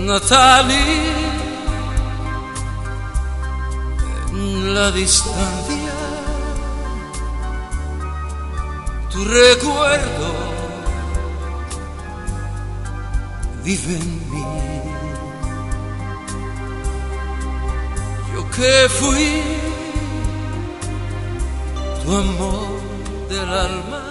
Natalie, en la distancia, tu recuerdo vive en mí. Yo que fui tu amor del alma,